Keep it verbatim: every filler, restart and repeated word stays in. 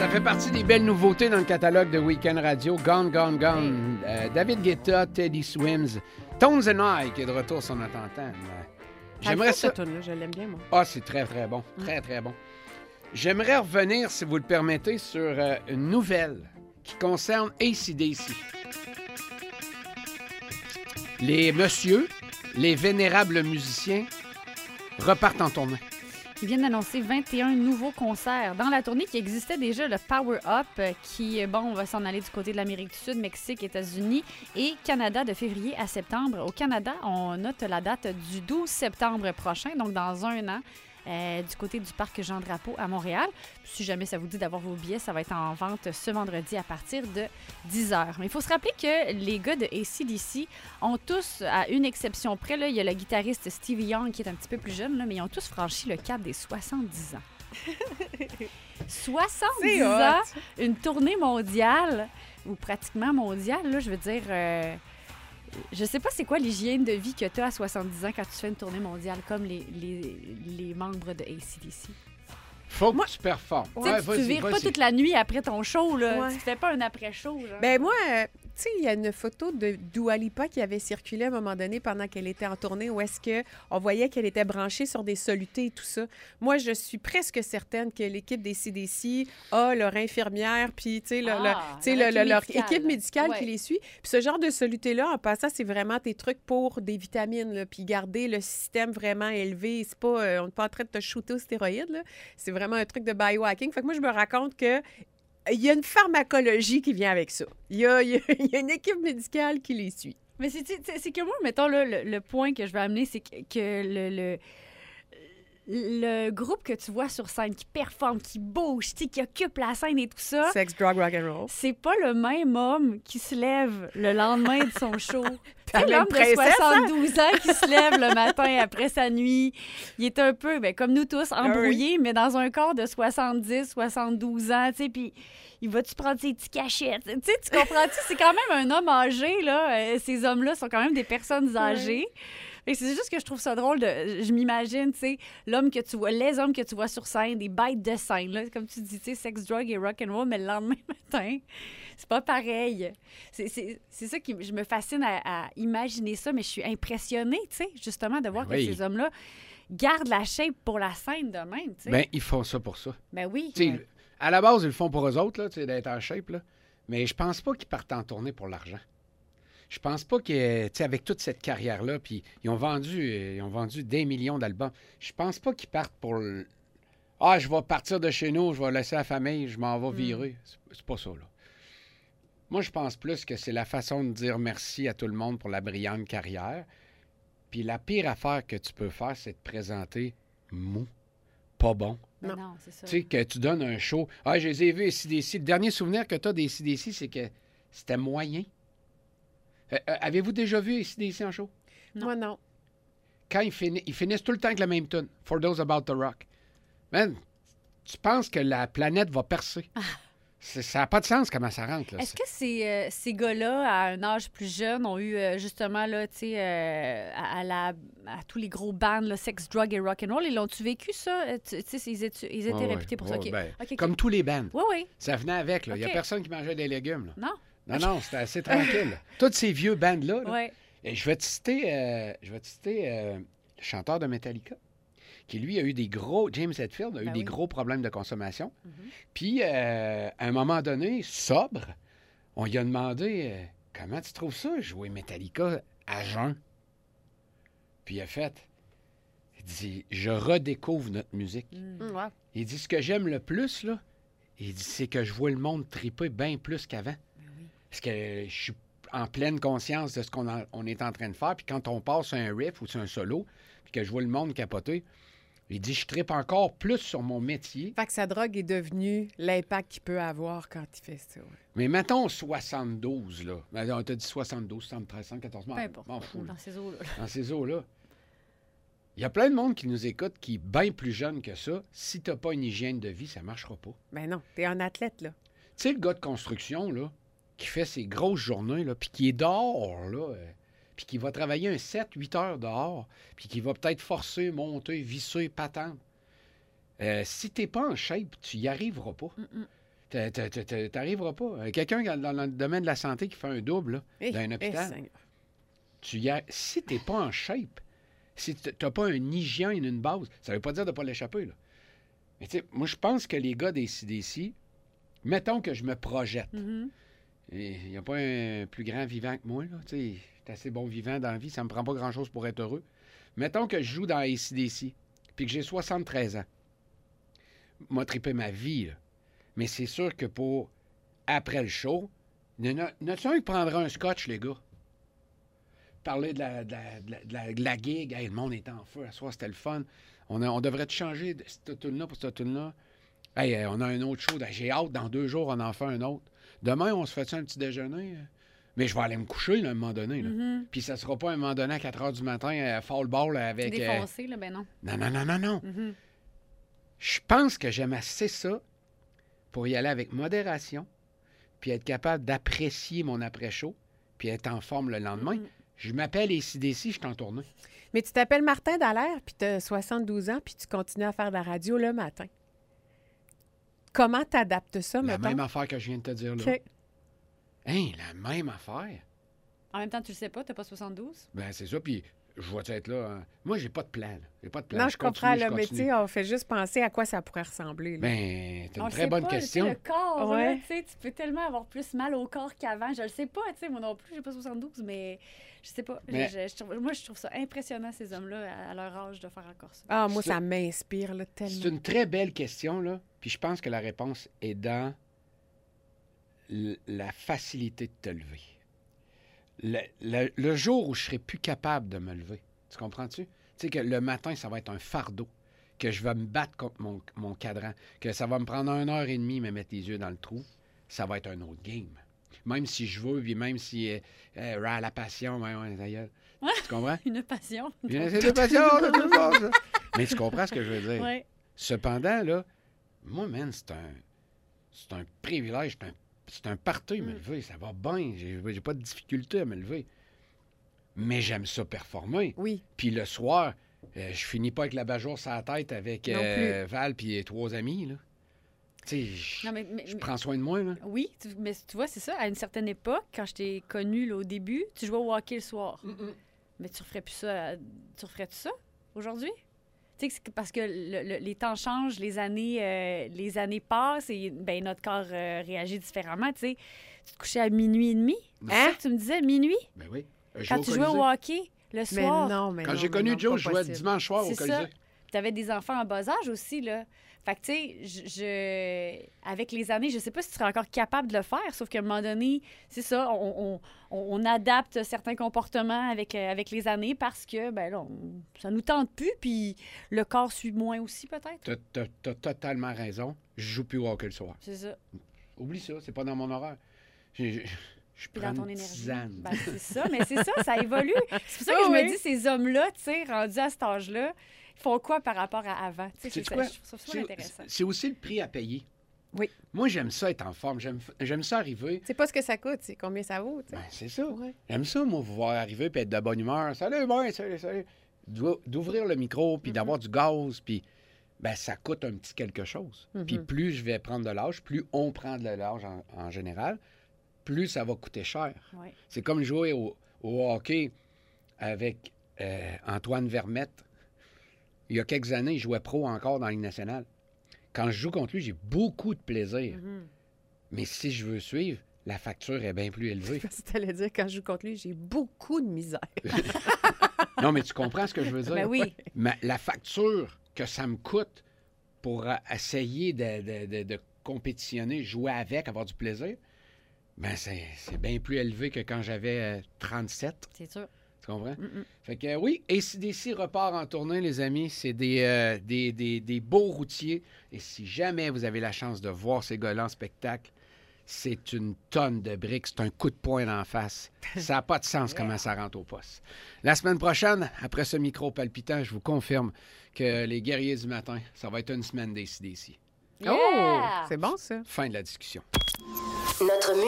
Ça fait partie des belles nouveautés dans le catalogue de Week-end Radio. Gone, Gone, Gone. Euh, David Guetta, Teddy Swims, Tones and I qui est de retour sur notre antenne. J'aimerais ça. Tune-là, je l'aime bien, moi. Ah, c'est très, très bon. Très, mm. très bon. J'aimerais revenir, si vous le permettez, sur euh, une nouvelle qui concerne A C D C. Les messieurs, les vénérables musiciens repartent en tournée. Ils viennent d'annoncer vingt et un nouveaux concerts. Dans la tournée qui existait déjà, le Power Up, qui, bon, va s'en aller du côté de l'Amérique du Sud, Mexique, États-Unis et Canada de février à septembre. Au Canada, on note la date du douze septembre prochain, donc dans un an. Euh, du côté du parc Jean-Drapeau à Montréal. Puis, si jamais ça vous dit d'avoir vos billets, ça va être en vente ce vendredi à partir de dix heures. Mais il faut se rappeler que les gars de A C D C ont tous, à une exception près, là, il y a le guitariste Stevie Young qui est un petit peu plus jeune, là, mais ils ont tous franchi le cap des soixante-dix ans. soixante-dix ans, une tournée mondiale, ou pratiquement mondiale, là, je veux dire... Euh, Je sais pas c'est quoi l'hygiène de vie que tu as à soixante-dix ans quand tu fais une tournée mondiale comme les, les, les membres de A C D C. Faut que moi, tu performes. Ouais, tu ne vires pas toute la nuit après ton show. Là. Ouais. Tu fais pas un après-show. Genre. Ben moi, euh, tu sais, il y a une photo de Dua Lipa qui avait circulé à un moment donné pendant qu'elle était en tournée où est-ce qu'on voyait qu'elle était branchée sur des solutés et tout ça. Moi, je suis presque certaine que l'équipe des C D C a leur infirmière puis, tu sais, ah, le, le, le, leur équipe médicale ouais. qui les suit. Puis ce genre de soluté-là, en passant, c'est vraiment tes trucs pour des vitamines, là, puis garder le système vraiment élevé. C'est pas, euh, on n'est pas en train de te shooter aux stéroïdes, là. C'est vraiment un truc de biohacking. Fait que moi, je me raconte que il y a une pharmacologie qui vient avec ça. Il y a, il y a, il y a une équipe médicale qui les suit. Mais c'est, c'est que moi, mettons, là, le, le point que je veux amener, c'est que, que le, le, le groupe que tu vois sur scène, qui performe, qui bouge, qui occupe la scène et tout ça... Sex, drug, rock and roll. C'est pas le même homme qui se lève le lendemain de son show. C'est l'homme de soixante-douze ans qui se lève le matin après sa nuit. Il est un peu, ben, comme nous tous, embrouillé, oui. mais dans un corps de soixante-dix, soixante-douze ans, tu sais, puis il va-tu prendre ses petits cachettes? Tu sais, tu comprends-tu? C'est quand même un homme âgé, là. Ces hommes-là sont quand même des personnes âgées. Oui. Et c'est juste que je trouve ça drôle de... Je m'imagine, tu sais, l'homme que tu vois, les hommes que tu vois sur scène, des bêtes de scène, là, comme tu dis, tu sais, sex, drug et rock and roll, mais le lendemain matin, c'est pas pareil. C'est, c'est, c'est ça qui je me fascine à, à imaginer ça, mais je suis impressionnée, tu sais, justement, de voir oui. que ces hommes-là gardent la shape pour la scène de même, tu sais. Bien, ils font ça pour ça. Ben oui. Tu sais, ouais. À la base, ils le font pour eux autres, là, tu sais, d'être en shape, là, mais je pense pas qu'ils partent en tournée pour l'argent. Je pense pas que, tu sais, avec toute cette carrière-là, puis ils ont vendu, ils ont vendu des millions d'albums. Je pense pas qu'ils partent pour le... Ah, je vais partir de chez nous, je vais laisser la famille, je m'en vais virer. Mm. C'est, c'est pas ça, là. Moi, je pense plus que c'est la façon de dire merci à tout le monde pour la brillante carrière. Puis la pire affaire que tu peux faire, c'est de présenter mou, pas bon. Non, non c'est ça. Tu sais, que tu donnes un show. Ah, je les ai vus, A C D C. Le dernier souvenir que tu as des A C D C, c'est que c'était moyen. Euh, euh, avez-vous déjà vu A C D C en show? Non. Moi, non. Quand ils, fini- ils finissent tout le temps avec la même tune, For Those About to Rock. Man, tu penses que la planète va percer. Ah. C'est, ça n'a pas de sens comment ça rentre. Là, Est-ce que ces, euh, ces gars-là, à un âge plus jeune, ont eu euh, justement, là, tu sais, euh, à, à, la, à tous les gros bands, là, sex, drug et rock'n'roll, ils l'ont-tu vécu, ça? Tu sais, ils étaient, ils étaient oh, réputés pour oh, ça. Okay. Ben, okay, comme okay. tous les bands. Oui, oui. Ça venait avec. Il n'y okay. a personne qui mangeait des légumes. Là. Non. Non, non, c'était assez tranquille. Tous ces vieux bands-là. Là, ouais. Et je vais te citer, euh, je vais te citer euh, le chanteur de Metallica, qui, lui, a eu des gros... James Hetfield a eu ben des oui. gros problèmes de consommation. Mm-hmm. Puis, euh, à un moment donné, sobre, on lui a demandé euh, « Comment tu trouves ça, jouer Metallica à jeun? » Puis il a fait... Il dit « Je redécouvre notre musique. Mm. » Ouais. Il dit « Ce que j'aime le plus, là, il dit c'est que je vois le monde triper bien plus qu'avant. Ben oui. Parce que je suis en pleine conscience de ce qu'on a, on est en train de faire. Puis quand on passe sur un riff ou sur un solo, puis que je vois le monde capoter... » Il dit, je trippe encore plus sur mon métier. Fait que sa drogue est devenue l'impact qu'il peut avoir quand il fait ça. Ouais. Mais mettons soixante-douze, là. On t'a dit soixante-douze, soixante-treize, soixante-quatorze, m'en, m'en fous. Dans ces eaux-là. Dans ces eaux-là. Il y a plein de monde qui nous écoute qui est bien plus jeune que ça. Si t'as pas une hygiène de vie, ça ne marchera pas. Ben non, t'es un athlète, là. Tu sais, le gars de construction, là, qui fait ses grosses journées, là, puis qui est dehors, là... Euh, puis qui va travailler un sept huit heures dehors, puis qui va peut-être forcer, monter, visser, patente. Euh, si t'es pas en shape, tu y arriveras pas. Mm-mm. t'a- t'a- t'a- t'a- t'arriveras pas. Euh, Quelqu'un dans dans le domaine de la santé qui fait un double là, Eh, dans un eh, hôpital, Seigneur. tu y as... si t'es pas en shape, si tu n'as pas une hygiène, une base, ça veut pas dire de pas l'échapper, là. Mais tu sais, moi, je pense que les gars des C D C, mettons que je me projette. Mhm. Il n'y a pas un plus grand vivant que moi, là. Tu sais, je suis assez bon vivant dans la vie, ça me prend pas grand-chose pour être heureux. Mettons que je joue dans A C D C, puis que j'ai soixante-treize ans. M'a trippé ma vie, là. Mais c'est sûr que pour après le show, il y en a, y en a-tu un qui prendra un scotch, les gars? Parler de la, de la, de la, de la- de la gig. Hey, le monde était en feu. À soir, c'était le fun. On, a- on devrait te changer de cette tune-là pour cette tune-là. Hey, euh, on a un autre show. J'ai hâte, dans deux jours, on en fait un autre. Demain, on se fait un petit déjeuner? Mais je vais aller me coucher, là, à un moment donné. Là. Mhm. Puis ça sera pas à un moment donné à quatre heures du matin à fall ball avec... euh, Défoncé, là, ben non. Non, non, non, non, non. Mhm. Je pense que j'aime assez ça pour y aller avec modération, puis être capable d'apprécier mon après-show, puis être en forme le lendemain. Mhm. Je m'appelle A C D C, je suis en tournée. Mais tu t'appelles Martin Dallaire, puis tu as soixante-douze ans, puis tu continues à faire de la radio le matin. Comment tu adaptes ça, La mettons? même affaire que je viens de te dire là. OK. Hein, la même affaire? En même temps, tu le sais pas, t'as pas soixante-douze. Ben, c'est ça, puis je vais être là. hein. Moi, j'ai pas de plan, là. J'ai pas de plan. Non, je, comprends, continue, là, je mais tu continue. sais, on fait juste penser à quoi ça pourrait ressembler. là. Ben, c'est On une le très sait bonne pas, tu sais, question. Le corps, là, Ouais. tu sais, tu peux tellement avoir plus mal au corps qu'avant. Je le sais pas, tu sais, moi non plus, j'ai pas soixante-douze, mais je sais pas. Je- Mais- je- je trouve- moi, je trouve ça impressionnant, ces hommes-là, à, à leur âge, de faire encore ça. Ah, moi, C'est- ça m'inspire là, C'est tellement. une très belle question, là. Puis je pense que la réponse est dans l- la facilité de te lever. Le, le- le jour où je serai plus capable de me lever, tu comprends-tu? Tu sais que le matin, ça va être un fardeau, que je vais me battre contre mon, mon cadran, que ça va me prendre une heure et demie me mettre les yeux dans le trou, ça va être un autre game. Même si je veux, puis même si euh, euh, rah, la passion, ouais, ouais, d'ailleurs. Tu comprends? Une passion. Bien, c'est de passion, de tout le monde, ça. Mais tu comprends ce que je veux dire? Ouais. Cependant, là, moi, man, c'est un, c'est un privilège, c'est un, c'est un party, me Mm. lever. Ça va bien. J'ai, j'ai pas de difficulté à me lever. Mais j'aime ça performer. Oui. Puis le soir, euh, je finis pas avec la bajour sur la tête avec Non euh, Val puis trois amis, là. Tu sais, je, Non, mais, mais- je mais- prends soin de moi, là. Oui, tu- mais tu vois, c'est ça. À une certaine époque, quand je t'ai connu là, au début, tu jouais au hockey le soir. Mais tu referais plus ça. euh, Tu referais-tu ça aujourd'hui? Tu sais, que c'est parce que le- le- les temps changent, les années, euh, les années passent et ben, notre corps euh, réagit différemment. Tu sais, tu te couchais à minuit et demi. Non. C'est ça que tu me disais, minuit? Ben oui. Euh, je Quand vais tu au jouais au Colisée. hockey le Mais soir. non, mais Quand non, j'ai mais connu non, Joe, pas je jouais possible. dimanche soir au C'est Colisée. ça. Tu avais des enfants en bas âge aussi, là. Fait que, tu sais, je, je- avec les années, je sais pas si tu serais encore capable de le faire, sauf qu'à un moment donné, c'est ça, on, on- on- on adapte certains comportements avec, euh, avec les années parce que, ben là, on- ça nous tente plus, puis le corps suit moins aussi, peut-être. T'as, t'as- t'as totalement raison. Je joue plus au hockey le soir. C'est ça. Oublie ça, c'est pas dans mon horaire. J'ai- j'ai- Je Puis prends dans ton une énergie. tisane. Ben, c'est ça, mais c'est ça, ça évolue. C'est pour ça que Ah je oui. me dis, ces hommes-là, tu sais, rendus à cet âge-là, ils font quoi par rapport à avant? Tu sais, Sais-tu c'est ça, quoi? je trouve ça super C'est, intéressant. c'est aussi le prix à payer. Oui. Moi, j'aime ça être en forme. J'aime, j'aime ça arriver. C'est pas ce que ça coûte, c'est combien ça vaut. tu sais. Ben, c'est ça. Ouais. J'aime ça, moi, vous voir arriver puis être de bonne humeur. Salut, bon, salut, salut. D'ou- D'ouvrir le micro puis Mhm. d'avoir du gaz puis ben, ça coûte un petit quelque chose. Mhm. Puis plus je vais prendre de l'âge, plus on prend de l'âge en, en général, plus ça va coûter cher. Ouais. C'est comme jouer au, au hockey avec euh, Antoine Vermette. Il y a quelques années, il jouait pro encore dans la Ligue nationale. Quand je joue contre lui, j'ai beaucoup de plaisir. Mhm. Mais si je veux suivre, la facture est bien plus élevée. Parce que t'allais dire, quand je joue contre lui, j'ai beaucoup de misère. Non, mais tu comprends ce que je veux dire? Ben oui. Ma- la facture que ça me coûte pour euh, essayer de, de- de- de compétitionner, jouer avec, avoir du plaisir, ben c'est, c'est bien plus élevé que quand j'avais euh, trente-sept. C'est sûr. Tu comprends? Mm-mm. Fait que euh, oui, A C D C repart en tournée, les amis. C'est des, euh, des, des- des beaux routiers. Et si jamais vous avez la chance de voir ces gars-là en spectacle, c'est une tonne de briques. C'est un coup de poing d'en face. Ça n'a pas de sens comment ça rentre au poste. La semaine prochaine, après ce micro palpitant, je vous confirme que les guerriers du matin, ça va être une semaine d'A C D C. Oh! Yeah! C'est bon, ça. Fin de la discussion. Notre